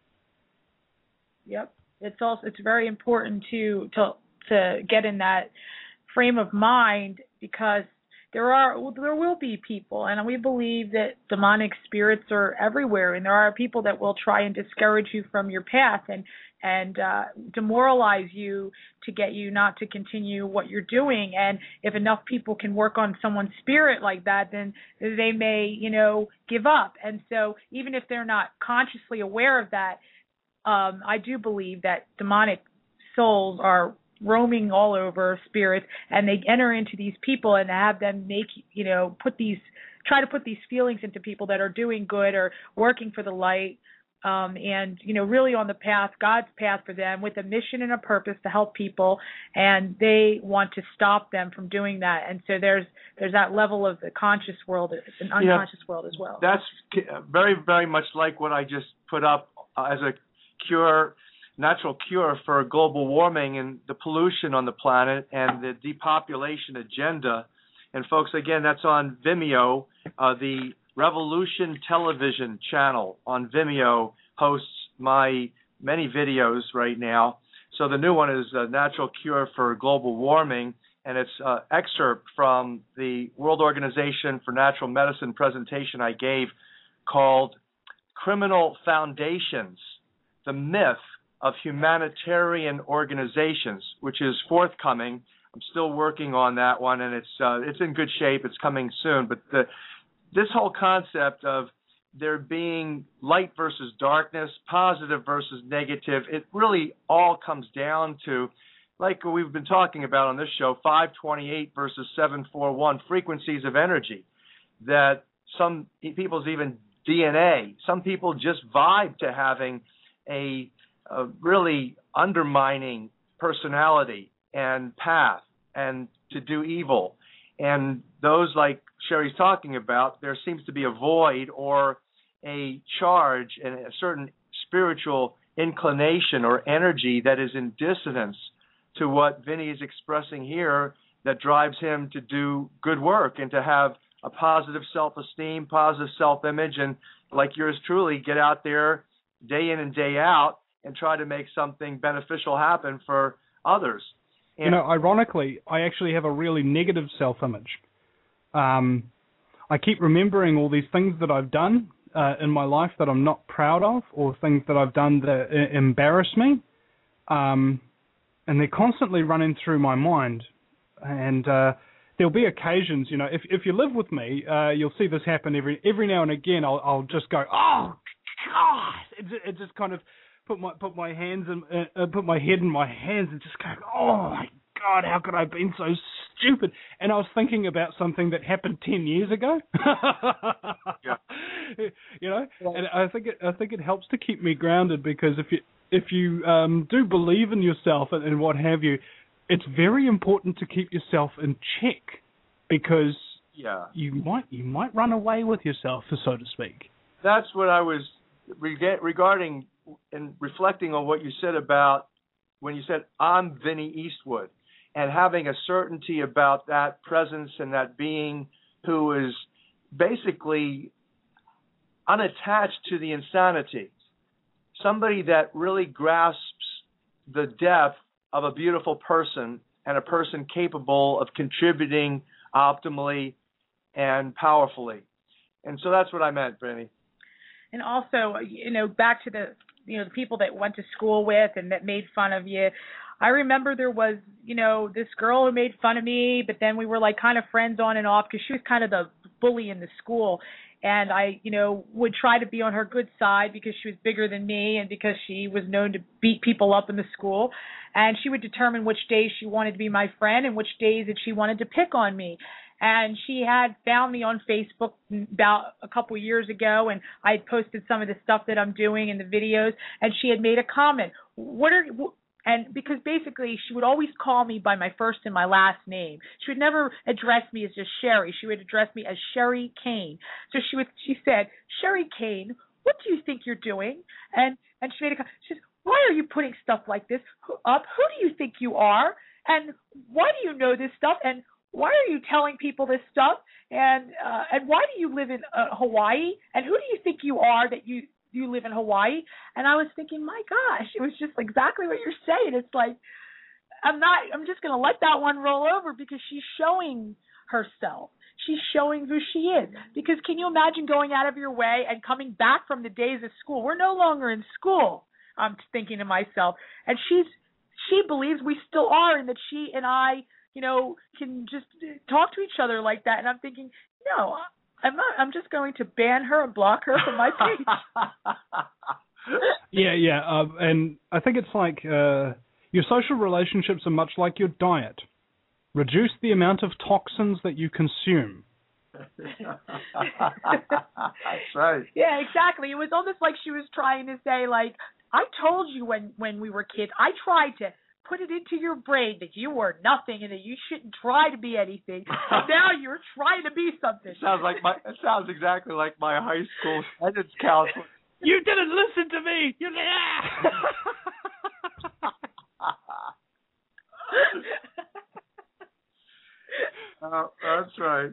Speaker 1: Yep, it's also it's very important to to to get in that frame of mind, because there are there will be people, and we believe that demonic spirits are everywhere, and there are people that will try and discourage you from your path and and uh, demoralize you to get you not to continue what you're doing. And if enough people can work on someone's spirit like that, then they may, you know, give up. And so even if they're not consciously aware of that, um, I do believe that demonic souls are roaming all over spirits, and they enter into these people and have them make, you know, put these, try to put these feelings into people that are doing good or working for the light, um, and, you know, really on the path, God's path for them with a mission and a purpose to help people, and they want to stop them from doing that. And so there's there's that level of the conscious world, an unconscious yeah, world as well.
Speaker 2: That's very, very much like what I just put up uh, as a cure, natural cure for global warming and the pollution on the planet and the depopulation agenda. And folks, again, that's on Vimeo. Uh, the Revolution Television channel on Vimeo hosts my many videos right now. So the new one is a natural cure for global warming, and it's an excerpt from the World Organization for Natural Medicine presentation I gave called Criminal Foundations, the Myth of Humanitarian Organizations, which is forthcoming. I'm still working on that one, and it's uh, it's in good shape. It's coming soon. But the, this whole concept of there being light versus darkness, positive versus negative, it really all comes down to, like we've been talking about on this show, five twenty-eight versus seven forty-one frequencies of energy, that some people's even D N A, some people just vibe to having a a really undermining personality and path and to do evil. And those like Sherry's talking about, there seems to be a void or a charge and a certain spiritual inclination or energy that is in dissonance to what Vinny is expressing here that drives him to do good work and to have a positive self-esteem, positive self-image, and like yours truly, get out there day in and day out and try to make something beneficial happen for others. And
Speaker 5: you know, ironically, I actually have a really negative self-image. Um, I keep remembering all these things that I've done uh, in my life that I'm not proud of, or things that I've done that uh, embarrass me, um, and they're constantly running through my mind. And uh, there'll be occasions, you know, if if you live with me, uh, you'll see this happen every every now and again. I'll I'll just go, oh God! It, it just kind of put my put my hands in, uh, put my head in my hands and just go, oh my God, how could I have been so stupid? And I was thinking about something that happened ten years ago.
Speaker 2: Yeah.
Speaker 5: You know, and I think it I think it helps to keep me grounded, because if you if you um, do believe in yourself and, and what have you, it's very important to keep yourself in check, because
Speaker 2: yeah.
Speaker 5: you might you might run away with yourself, so to speak.
Speaker 2: That's what I was reg- regarding and reflecting on what you said about when you said, I'm Vinny Eastwood, and having a certainty about that presence and that being who is basically unattached to the insanity. Somebody that really grasps the depth of a beautiful person and a person capable of contributing optimally and powerfully. And so that's what I meant, Vinny.
Speaker 1: And also, you know, back to the, you know, the people that went to school with and that made fun of you. I remember there was, you know, this girl who made fun of me, but then we were like kind of friends on and off because she was kind of the bully in the school. And I, you know, would try to be on her good side because she was bigger than me and because she was known to beat people up in the school. And she would determine which days she wanted to be my friend and which days that she wanted to pick on me. And she had found me on Facebook about a couple years ago, and I had posted some of the stuff that I'm doing in the videos, and she had made a comment. What are and because basically she would always call me by my first and my last name. She would never address me as just Sherry. She would address me as Sherry Kane. So she would she said, Sherry Kane, what do you think you're doing? And and she made a comment. She said, why are you putting stuff like this up? Who do you think you are? And why do you know this stuff? And why are you telling people this stuff? And uh, and why do you live in uh, Hawaii? And who do you think you are that you, you live in Hawaii? And I was thinking, my gosh, it was just exactly what you're saying. It's like, I'm not, I'm just going to let that one roll over because she's showing herself. she's showing who she is. Because can you imagine going out of your way and coming back from the days of school? We're no longer in school, I'm thinking to myself. And she's she believes we still are, and that she and I, you know, can just talk to each other like that. And I'm thinking, no, I'm not. I'm just going to ban her and block her from my page.
Speaker 5: Yeah, yeah, uh, and I think it's like uh, your social relationships are much like your diet. Reduce the amount of toxins that you consume.
Speaker 2: That's right.
Speaker 1: Yeah, exactly. It was almost like she was trying to say, like, I told you when, when we were kids, I tried to put it into your brain that you were nothing and that you shouldn't try to be anything. Now you're trying to be something.
Speaker 2: It sounds like my. It sounds exactly like my high school attendance counselor.
Speaker 5: You didn't listen to me. You
Speaker 2: uh, that's right.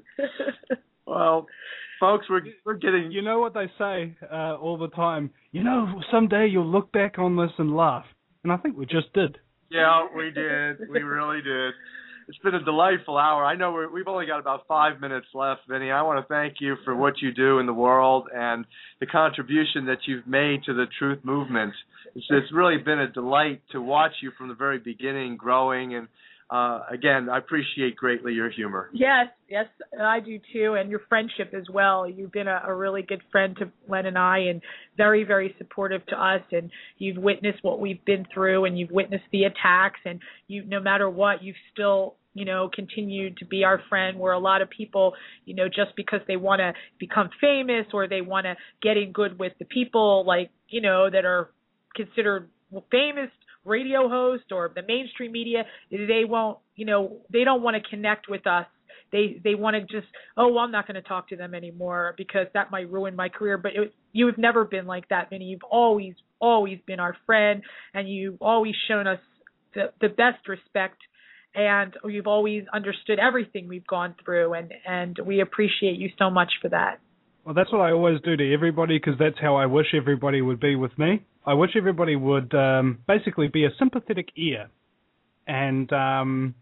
Speaker 2: Well, folks, we're we're getting.
Speaker 5: You know what they say uh, all the time. You know, someday you'll look back on this and laugh, and I think we just did.
Speaker 2: Yeah, we did. We really did. It's been a delightful hour. I know we're, we've only got about five minutes left, Vinny. I want to thank you for what you do in the world and the contribution that you've made to the truth movement. It's, it's really been a delight to watch you from the very beginning growing. And, uh, again, I appreciate greatly your humor.
Speaker 1: Yes, yes, I do too, and your friendship as well. You've been a, a really good friend to Len and I, and very, very supportive to us, and you've witnessed what we've been through, and you've witnessed the attacks, and you, no matter what, you've still, you know, continued to be our friend, where a lot of people, you know, just because they want to become famous or they want to get in good with the people, like, you know, that are considered famous radio host or the mainstream media, they won't, you know, they don't want to connect with us. They they want to just, oh, well, I'm not going to talk to them anymore because that might ruin my career. But it, you have never been like that, Vinny. You've always, always been our friend, and you've always shown us the, the best respect, and you've always understood everything we've gone through, and, and we appreciate you so much for that.
Speaker 5: Well, that's what I always do to everybody, because that's how I wish everybody would be with me. I wish everybody would um, basically be a sympathetic ear, and um,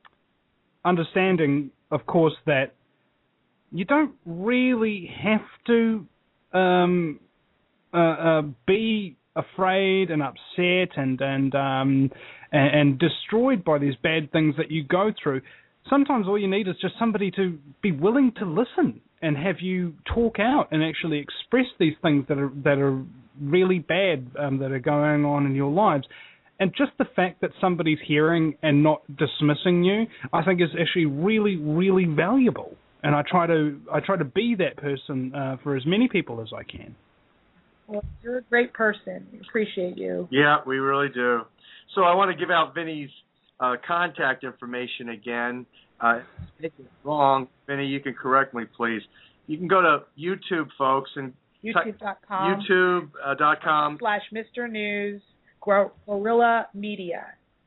Speaker 5: understanding, of course, that you don't really have to um, uh, uh, be afraid and upset and and, um, and and destroyed by these bad things that you go through. Sometimes all you need is just somebody to be willing to listen and have you talk out and actually express these things that are that are really bad um, that are going on in your lives. And just the fact that somebody's hearing and not dismissing you, I think is actually really, really valuable. And I try to I try to be that person uh, for as many people as I can.
Speaker 1: Well, you're a great person. We appreciate you.
Speaker 2: Yeah, we really do. So I want to give out Vinny's uh, contact information again. Uh, if it's wrong, Vinny, you can correct me, please. You can go to YouTube, folks, and
Speaker 1: YouTube dot com.
Speaker 2: YouTube dot com
Speaker 1: slash Mister News Guerrilla Media.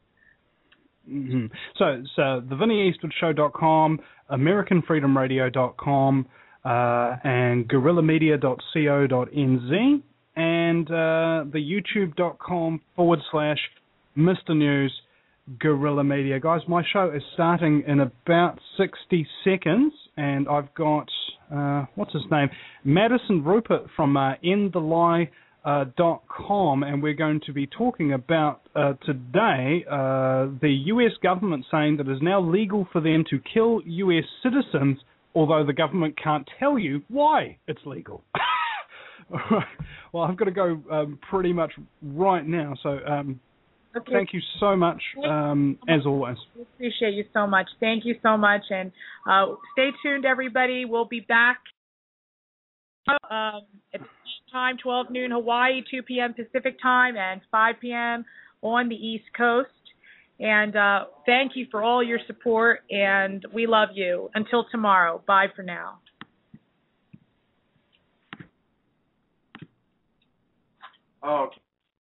Speaker 5: Mm-hmm. So, so the Vinny Eastwood Show dot com, American Freedom Radio dot com, uh, and guerrilla media dot co dot n z, and uh, the YouTube dot com forward slash Mister News Guerrilla Media. Guys, my show is starting in about sixty seconds, and I've got, uh, what's his name, Madison Rupert from uh, end the lie dot com, and we're going to be talking about uh, today uh, the U S government saying that it is now legal for them to kill U S citizens, although the government can't tell you why it's legal. All right. Well, I've got to go um, pretty much right now, so um, okay. Thank you so much, um, as always.
Speaker 1: We appreciate you so much. Thank you so much, and uh, stay tuned, everybody. We'll be back um, at time, twelve noon Hawaii, two p.m. Pacific time, and five p.m. on the East Coast. And uh, thank you for all your support, and we love you. Until tomorrow, bye for now.
Speaker 2: Okay.